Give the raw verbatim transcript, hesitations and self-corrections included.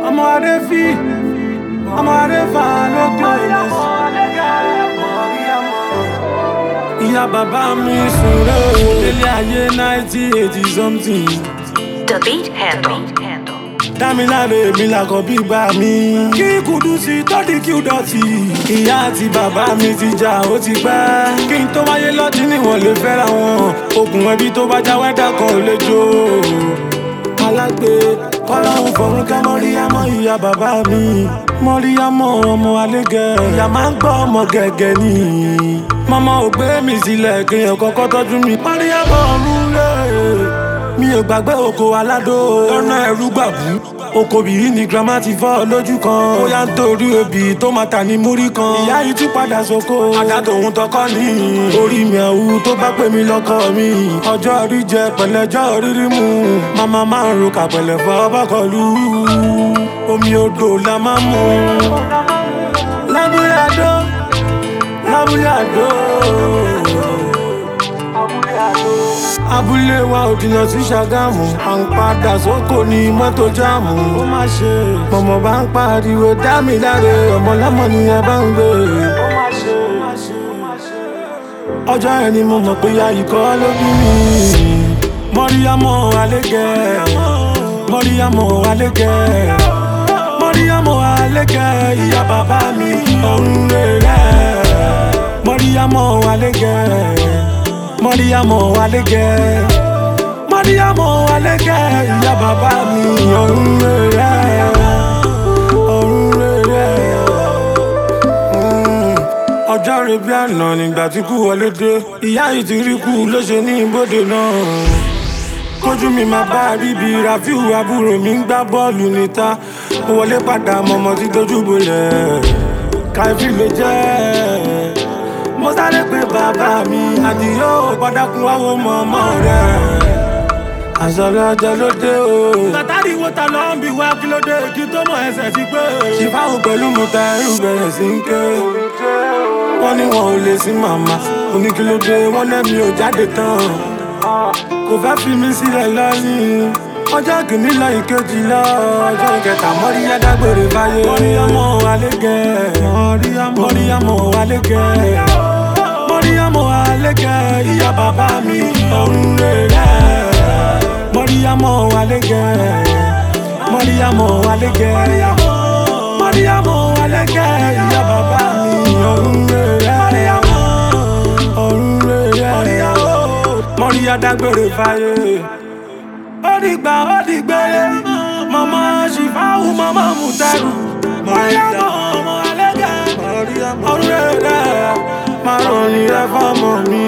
ọmọ adéfì ọmọ adéfà lókè ìyá bàbá mi sùn rẹ̀ o ilé ayé nineteen eighty something. The Beat Handle. Dámiláre mi làkọ̀ bí bá mi. Kí Kúdùsì tó di kí ó dọ̀tí. Ìyá àti bàbá mi ti jà ó ti pẹ́. Kí n tó wáyé lọ́tí níwọ̀n lè fẹ́ra wọn. Okùn ẹbí tó bá já wẹ́dà kan ò lè jó. Alágbe kọ́láhùn fọ̀rún kẹ́ Mọ́ríyámọ́ ìyá bàbá mi. Mọ́ríyámọ́ ọmọ alégẹ̀. Ìyá máa ń gbọ́ ọmọ gẹ̀gẹ̀ ni. Mọ́mọ́ ò gbé mi sílẹ̀ kéèyàn kọ́kọ́ tọ́jú mi. Mọ́ríyámọ́ ọ̀run lé. Mi ò gbàgbé oko aládó lọ́nà ẹ̀rú gbàbú. Oko bìí ni grandma ti fọ́ lójú kan. Ó yá ń torí obì tó máa tà ní múrí kan. Ìyá yìí tún padà sóko. Àdá tòun tọkọ ní. Orí mi àwù tó bá pè mí lọ́kọ mi. Ọjọ́ orí jẹ pẹ̀lẹ́jọ́ rírí mu. Màmá máa ń ro kàpẹ̀lẹ̀ fọ́ bọ́kọ̀lù. Omi odò la máa ń mu. Lábúlé àdó, lábúlé àdó. Abúlé wa ò jìnnà sí Ṣàgámù. À ń padà sóko ní mọ́tò jáàmù. Ó má ṣe mọ̀mọ́ bá ń pariwo Dámiláre. Ọmọ lọ́mọ ni ẹ bá ń gbé. Ó má ṣe ọjọ́ yẹn ni mo mọ̀ pé ya ikọ́ ló bí mi. Mọ́ríyámọ́ alégẹ̀. Mọ́ríyámọ́ alégẹ̀. Mọ́ríyámọ́ alégẹ̀. Ìyá bàbá mi ọ̀run rere. Mọ́ríyámọ́ alégẹ̀. Mọ́ríyámọ́ alégẹ̀. Mọ́ríyámọ́ alégẹ̀. Ìyá bàbá mi ọ̀run rere. Ọ̀run rere. Ọjọ́ rẹ̀ bí àná nígbà tí kú wọlé dé. Ìyá yìí ti rí kú ló ṣe ní ibodè náà. Kójú mi máa bá bíbí Rafiu àbúrò mi ń gbá bọ́ọ̀lù níta. Mo wọlé padà mọ̀mọ́ tí dojú bolẹ̀. Kàìfì ló jẹ́. Mo sáré pé bàbá mi Àdìó gbọ́dákun wáwo mọ̀mọ́ rẹ̀. Àṣọlẹ̀ ọjọ́ ló dé o. Tàtàrí wo ta lọ ń bi wá kí ló dé kí tó mọ ẹsẹ̀ ti pé. Ṣìfáwò pẹ̀lú mo ta ẹrù bẹ̀rẹ̀ sí ń ké. Wọ́n ní wọn ò lè sí màmá. Oníkílódé wọ́n lẹ́mi ò jáde tán. Kò fẹ́ fi mí sílẹ̀ lọ́yìn. Ọjọ́ kìíní lọ ìkejì lọ. Ọjọ́ ìkẹta Mọ́ríyá dágbére fáyé. Mọ́ríyámọ́ alégẹ̀. Mọ́ríyámọ́ alégẹ̀. Mọ́ríyámọ́ alégẹ̀. Ìyá bàbá mi ọ̀run rere. Mọ́ríyámọ́ alégẹ̀. Mọ́ríyámọ́ alégẹ̀. Mọ́ríyámọ́ alégẹ̀. Ìyá bàbá mi ọ̀run rere. Ọ̀run rere. Mọ́ríyá dágbére fáyé. Ó dìgbà ó dìgbére. Màmá Ṣìfáwù màmá Mùtẹ́rù. Mọ́ríyámọ́ ọmọ alégẹ̀. Ọ̀run rere. Márùn-ún ni ẹ fọ́mọ mi.